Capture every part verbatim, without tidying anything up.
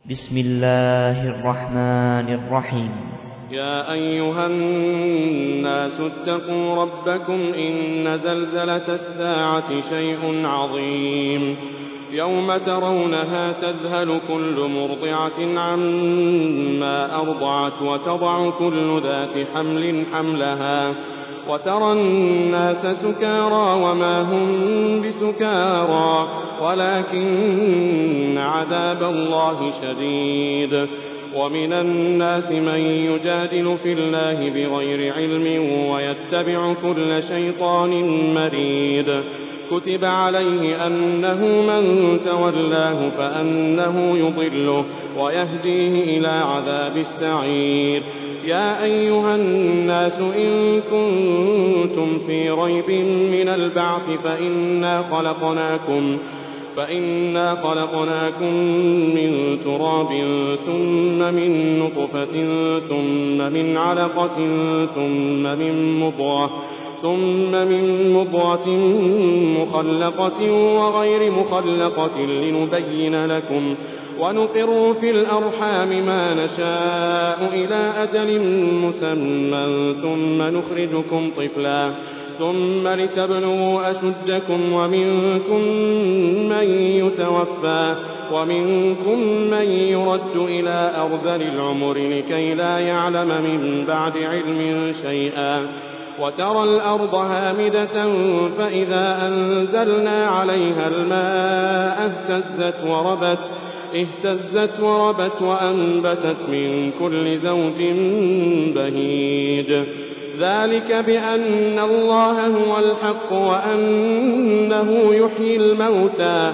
بسم الله الرحمن الرحيم. يا أيها الناس اتقوا ربكم إن زلزلة الساعة شيء عظيم يوم ترونها تذهل كل مرضعة عما أرضعت وتضع كل ذات حمل حملها وترى الناس سكارى وما هم بسكارى ولكن عذاب الله شديد. ومن الناس من يجادل في الله بغير علم ويتبع كل شيطان مريد. كتب عليه أنه من تولاه فأنه يضله ويهديه إلى عذاب السعير. يا أيها الناس إن كنتم في ريب من البعث فإنا خلقناكم فإنا خلقناكم من تراب ثم من نطفة ثم من علقة ثم من مضغة ثم من مضغة مخلقة وغير مخلقة لنبين لكم ونقر في الأرحام ما نشاء إلى أجل مسمى ثم نخرجكم طفلا ثم لتبلغوا أشدكم ومنكم من يتوفى ومنكم من يرد إلى أرذل العمر لكي لا يعلم من بعد علم شيئا. وترى الأرض هامدة فإذا أنزلنا عليها الماء اهتزت وربت اهتزت وربت وأنبتت من كل زوج بهيج. ذلك بأن الله هو الحق وأنه يحيي الموتى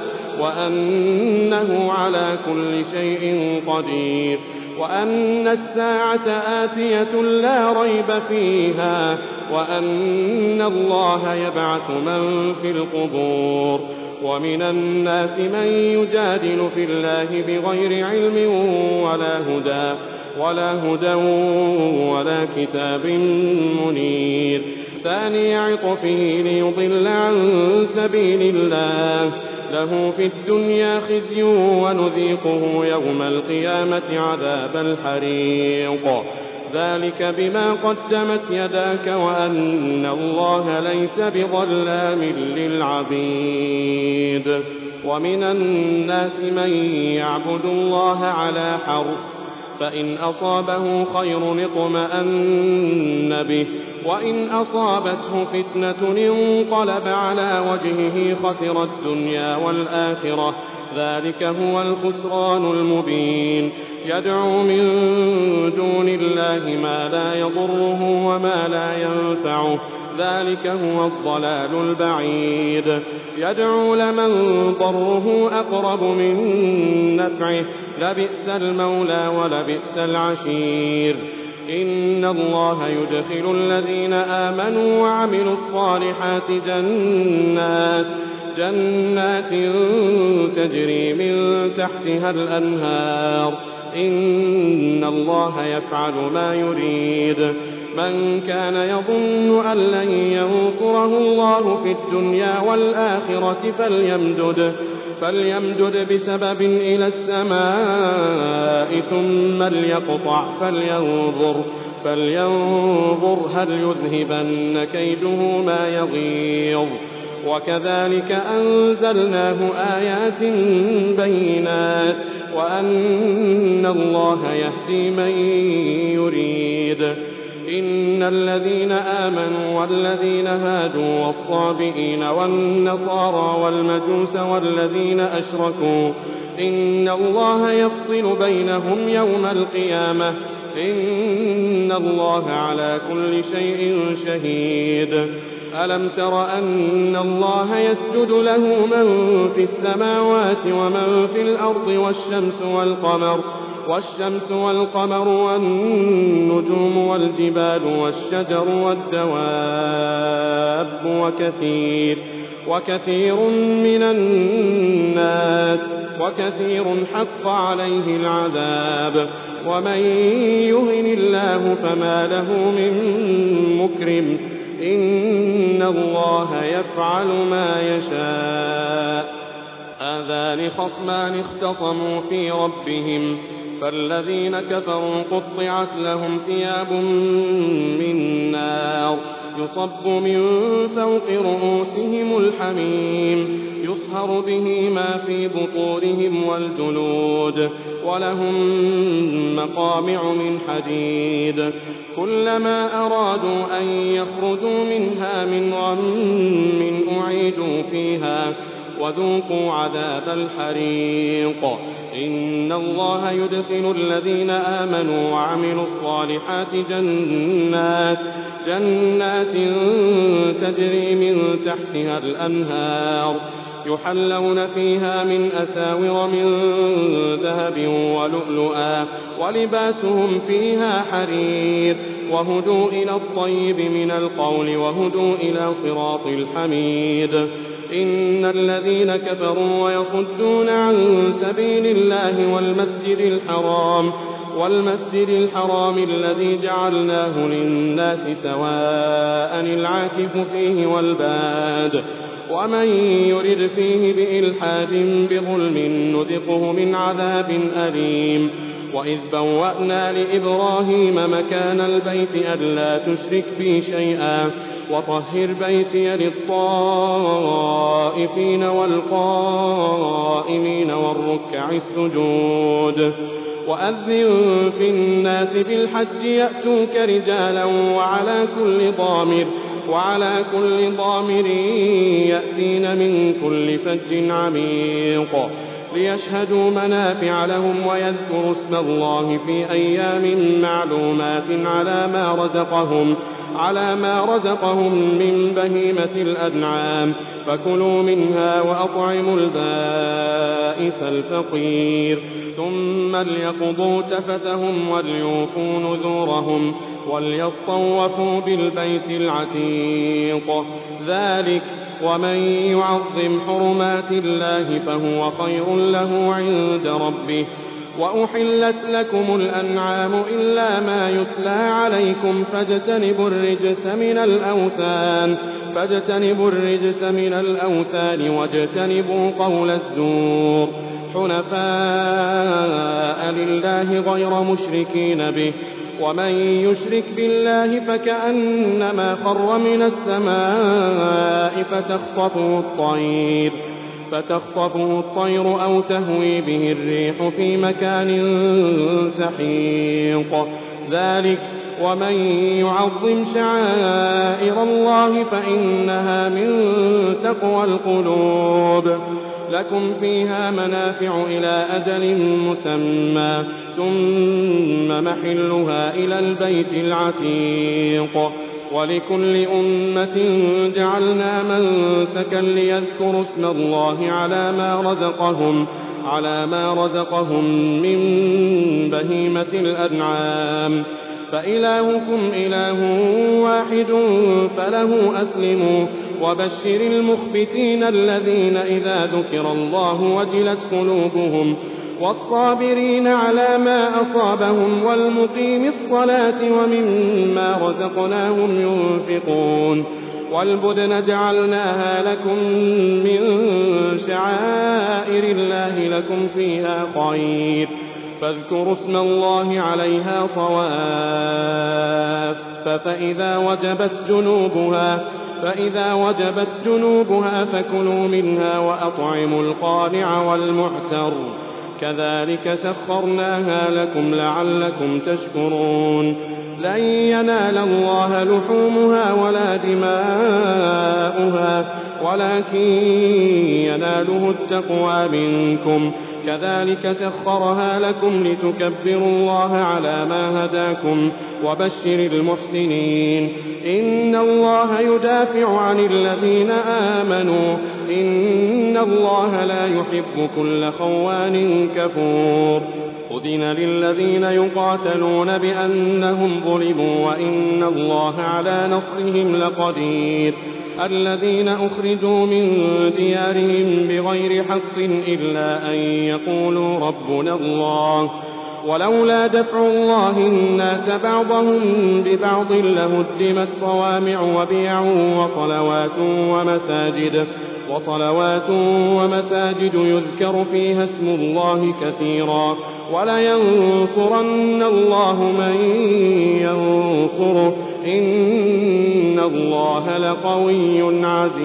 وأنه على كل شيء قدير وأن الساعة آتية لا ريب فيها وأن الله يبعث من في القبور. ومن الناس من يجادل في الله بغير علم ولا هدى ولا هدى ولا كتاب منير. ثاني عطفه ليضل عن سبيل الله له في الدنيا خزي ونذيقه يوم القيامة عذاب الحريق. ذلك بما قدمت يداك وأن الله ليس بظلام للعبيد. ومن الناس من يعبد الله على حرف فإن أصابه خير اطمأن به وإن أصابته فتنة انقلب على وجهه خسر الدنيا والآخرة. ذلك هو الخسران المبين. يدعو من دون الله ما لا يضره وما لا ينفعه ذلك هو الضلال البعيد. يدعو لمن ضره أقرب من نفعه لبئس المولى ولبئس العشير. إن الله يدخل الذين آمنوا وعملوا الصالحات جنات جنات تجري من تحتها الأنهار. إن الله يفعل ما يريد. من كان يظن أن لن ينصره الله في الدنيا والآخرة فليمدد فليمدد بسبب إلى السماء ثم ليقطع فلينظر فلينظر هل يذهبن كيده ما يغيظ. وكذلك أنزلناه آيات بينات وأن الله يهدي من يريد. إن الذين آمنوا والذين هادوا والصابئين والنصارى والمجوس والذين أشركوا إن الله يفصل بينهم يوم القيامة. إن الله على كل شيء شهيد. ألم تر أن الله يسجد له من في السماوات ومن في الأرض والشمس والقمر والشمس والقمر والنجوم والجبال والشجر والدواب وكثير وكثير من الناس وكثير حق عليه العذاب. ومن يهن الله فما له من مكرم. إن الله يفعل ما يشاء. هذان خصمان اختصموا في ربهم فالذين كفروا قطعت لهم ثياب من نار يصب من فوق رؤوسهم الحميم يصهر به ما في بطونهم والجلود ولهم مقامع من حديد كلما أرادوا أن يخرجوا منها من غم أعيدوا فيها وذوقوا عذاب الحريق إن الله يدخل الذين آمنوا وعملوا الصالحات جنات جنات تجري من تحتها الأنهار يحلون فيها من أساور من ذهب ولؤلؤا ولباسهم فيها حرير وهدوا إلى الطيب من القول وهدوا إلى صراط الحميد إن الذين كفروا ويصدون عن سبيل الله والمسجد الحرام والمسجد الحرام الذي جعلناه للناس سواء العاكف فيه والباد ومن يرد فيه بإلحاد بظلم نذقه من عذاب أليم وإذ بوأنا لإبراهيم مكان البيت ألا تشرك بي شيئا وطهر بيتي للطائفين والقائمين والركع السجود وأذن في الناس بالحج يأتوك رجالا وعلى كل ضامر وعلى كل ضامر يأتين من كل فج عميق ليشهدوا منافع لهم ويذكروا اسم الله في أيام معلومات على ما رزقهم على ما رزقهم من بهيمة الأنعام فكلوا منها وأطعموا البائس الفقير ثم ليقضوا تفثهم وليوفوا نذورهم وليطوفوا بالبيت العتيق ذلك ومن يعظم حرمات الله فهو خير له عند ربه وأحلت لكم الأنعام إلا ما يتلى عليكم فاجتنبوا الرجس من الأوثان فاجتنبوا الرجس من الأوثان واجتنبوا قول الزور حنفاء لله غير مشركين به ومن يشرك بالله فكأنما خر من السماء فتخطفه الطير فتخطفه الطير أو تهوي به الريح في مكان سحيق ذلك ومن يعظم شعائر الله فإنها من تقوى القلوب لكم فيها منافع إلى أجل مسمى ثم محلها إلى البيت العتيق ولكل أمة جعلنا منسكا ليذكروا اسم الله على ما رزقهم على ما رزقهم من بهيمة الأنعام فإلهكم إله واحد فله أسلموا وبشر المخبتين الذين إذا ذكر الله وجلت قلوبهم والصابرين على ما أصابهم والمقيم الصلاة ومما رزقناهم ينفقون والبدن جعلناها لكم من شعائر الله لكم فيها خير فاذكروا اسم الله عليها صواف فإذا وجبت جنوبها فإذا وجبت جنوبها فكلوا منها وأطعموا القانع والمعتر كذلك سخرناها لكم لعلكم تشكرون لن ينال الله لحومها ولا دماؤها ولكن يناله التقوى منكم كذلك سخرها لكم لتكبروا الله على ما هداكم وبشر المحسنين إن الله يدافع عن الذين آمنوا إن الله لا يحب كل خوان كفور أذن للذين يقاتلون بأنهم ظلموا وإن الله على نصرهم لقدير الذين أخرجوا من ديارهم بغير حق إلا أن يقولوا ربنا الله ولولا دفع الله الناس بعضهم ببعض لهدمت صوامع وبيع وصلوات ومساجد وصلوات ومساجد يذكر فيها اسم الله كثيرا ولينصرن الله من ينصره إن الله لقوي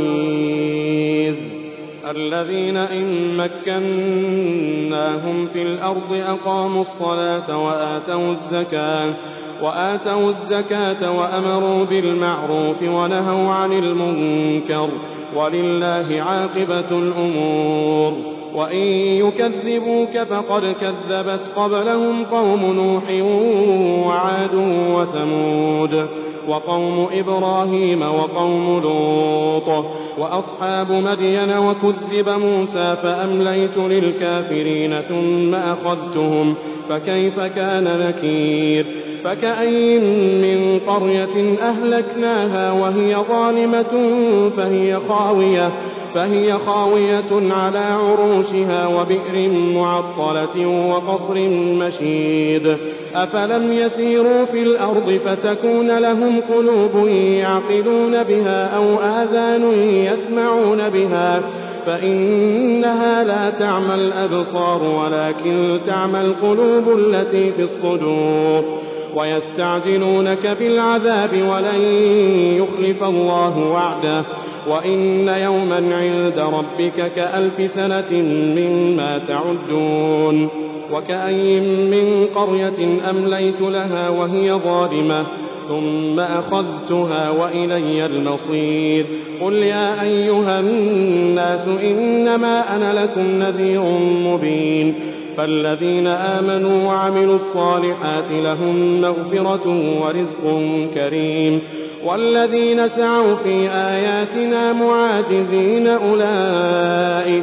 عزيز. الذين إن مكناهم في الأرض أقاموا الصلاة وآتوا الزكاة وآتوا الزكاة وأمروا بالمعروف ونهوا عن المنكر ولله عاقبة الأمور. وإن يكذبوك فقد كذبت قبلهم قوم نوح وعاد وثمود وقوم إبراهيم وقوم لوط وأصحاب مدين وكذب موسى فأمليت للكافرين ثم أخذتهم فكيف كان نكير. فكأين من قرية أهلكناها وهي ظالمة فهي خاوية فهي خاوية على عروشها وبئر معطلة وقصر مشيد. أفلم يسيروا في الأرض فتكون لهم قلوب يعقلون بها أو آذان يسمعون بها فإنها لا تعمى الأبصار ولكن تعمى القلوب التي في الصدور. ويستعجلونك بالعذاب ولن يخلف الله وعده وإن يوما عند ربك كألف سنة مما تعدون. وكأين من قرية أمليت لها وهي ظالمة ثم أخذتها وإلي المصير. قل يا أيها الناس إنما أنا لكم نذير مبين. فالذين آمنوا وعملوا الصالحات لهم مغفرة ورزق كريم والذين سعوا في آياتنا معاجزين أولئك,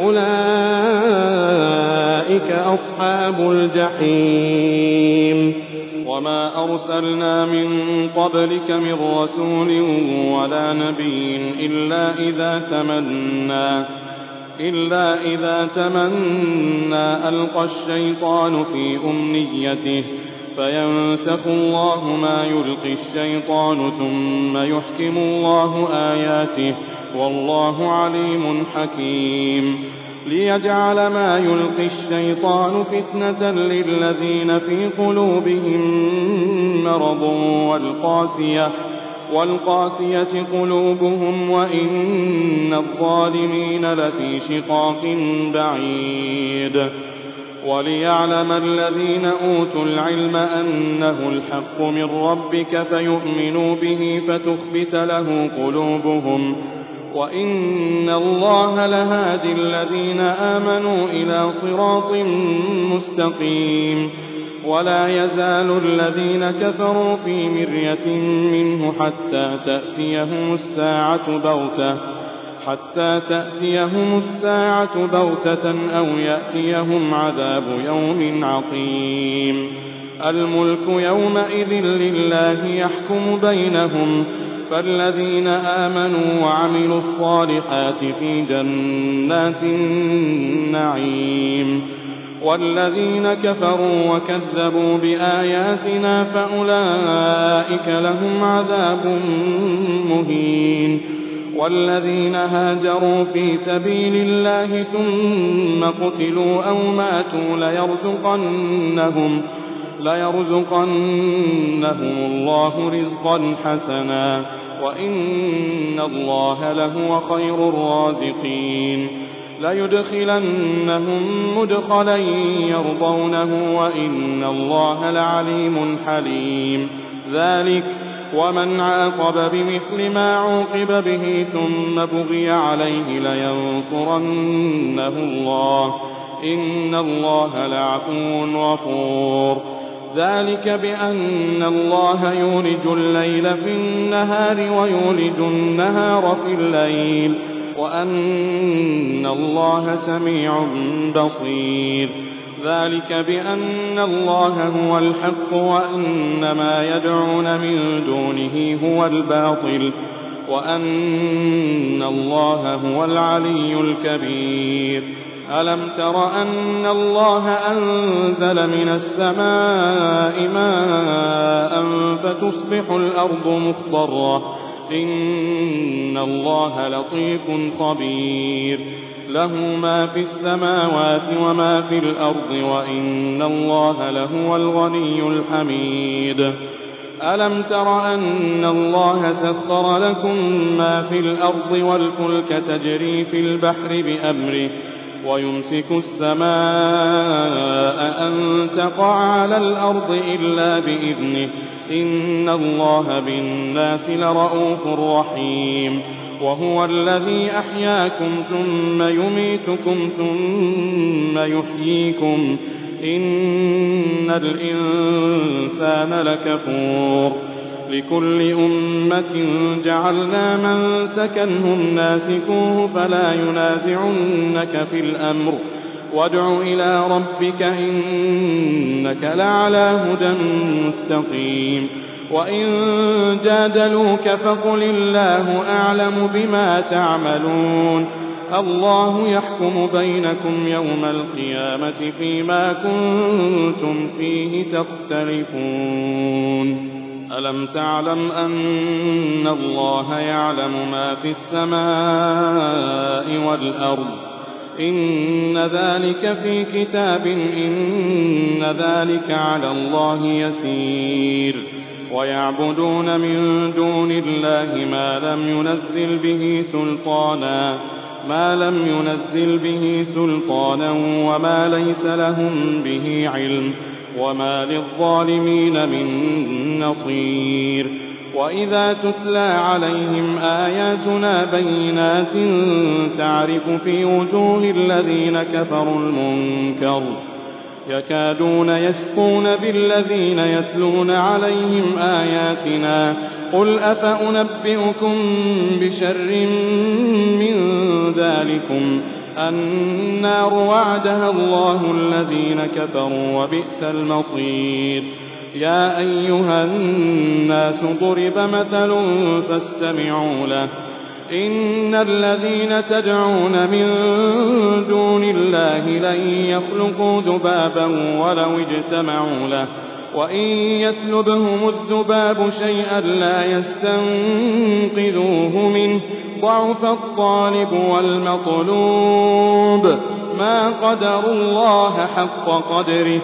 أولئك أصحاب الجحيم. وما أرسلنا من قبلك من رسول ولا نبي إلا إذا تمنى إلا إذا تمنى ألقى الشيطان في أمنيته فينسخ الله ما يلقي الشيطان ثم يحكم الله آياته والله عليم حكيم. ليجعل ما يلقي الشيطان فتنة للذين في قلوبهم مرض والقاسية والقاسية قلوبهم وإن الظالمين لفي شقاق بعيد. وليعلم الذين أوتوا العلم أنه الحق من ربك فيؤمنوا به فتخبت له قلوبهم وإن الله لهادي الذين آمنوا إلى صراط مستقيم. ولا يزال الذين كفروا في مرية منه حتى تأتيهم الساعة بغتة حتى تأتيهم الساعة بغتة أو يأتيهم عذاب يوم عقيم. الملك يومئذ لله يحكم بينهم فالذين آمنوا وعملوا الصالحات في جنات النعيم والذين كفروا وكذبوا بآياتنا فأولئك لهم عذاب مهين. والذين هاجروا في سبيل الله ثم قتلوا أو ماتوا ليرزقنهم ليرزقنهم الله رزقا حسنا وإن الله لهو خير الرازقين. ليدخلنهم مدخلا يرضونه وإن الله لعليم حليم. ذلك ومن عاقب بمثل ما عوقب به ثم بغي عليه لينصرنه الله إن الله لعفو غفور. ذلك بأن الله يولج الليل في النهار ويولج النهار في الليل وأن الله سميع بصير. ذلك بأن الله هو الحق وأن ما يدعون من دونه هو الباطل وأن الله هو العلي الكبير. ألم تر أن الله أنزل من السماء ماء فتصبح الأرض مخضرة إن الله لطيف خبير له ما في السماوات وما في الأرض وإن الله لهو الغني الحميد ألم تر أن الله سخر لكم ما في الأرض والفلك تجري في البحر بأمره ويمسك السماء أن تقع على الأرض إلا بإذنه إن الله بالناس لرءوف رحيم وهو الذي أحياكم ثم يميتكم ثم يحييكم إن الإنسان لكفور لكل أمة جعلنا منسكا هم ناسكوه فلا ينازعنك في الأمر وادع إلى ربك إنك لعلى هدى مستقيم وإن جادلوك فقل الله أعلم بما تعملون الله يحكم بينكم يوم القيامة فيما كنتم فيه تختلفون ألم تعلم أن الله يعلم ما في السماء والأرض إن ذلك في كتاب إن ذلك على الله يسير ويعبدون من دون الله ما لم ينزل به سلطانا ما لم ينزل به سلطانا وما ليس لهم به علم وما للظالمين من نصير وإذا تتلى عليهم آياتنا بينات تعرف في وجوه الذين كفروا المنكر يكادون يسقون بالذين يتلون عليهم آياتنا قل أفأنبئكم بشر من ذلكم النار وعدها الله الذين كفروا وبئس المصير يا أيها الناس ضرب مثل فاستمعوا له إن الذين تدعون من دون الله لن يخلقوا ذبابا ولو اجتمعوا له وإن يسلبهم الذباب شيئا لا يستنقذوه منه ضعف الطالب والمطلوب ما قدروا الله حق قدره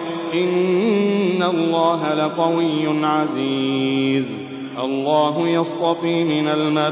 إن الله لقوي عزيز الله يصطفي من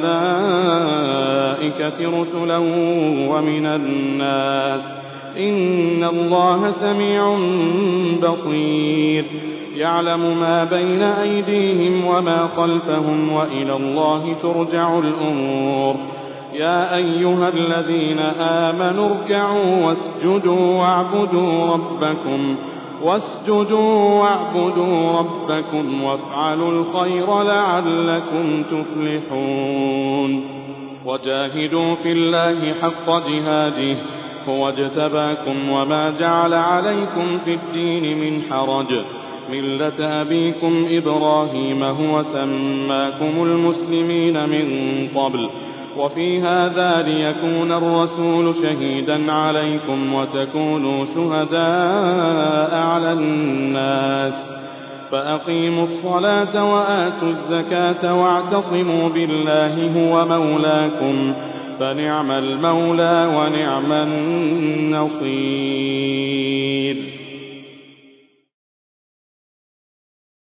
الملائكة رسلا ومن الناس إن الله سميع بصير يعلم ما بين أيديهم وما خلفهم وإلى الله ترجع الأمور يا أيها الذين آمنوا اركعوا واسجدوا واعبدوا ربكم واسجدوا واعبدوا ربكم وافعلوا الخير لعلكم تفلحون وجاهدوا في الله حق جهاده هو اجتباكم وما جعل عليكم في الدين من حرج ملة أبيكم إبراهيم هو سماكم المسلمين من قبل وفي هذا ليكون الرسول شهيدا عليكم وتكونوا شهداء على الناس فأقيموا الصلاة وآتوا الزكاة واعتصموا بالله هو مولاكم فنعم المولى ونعم النصير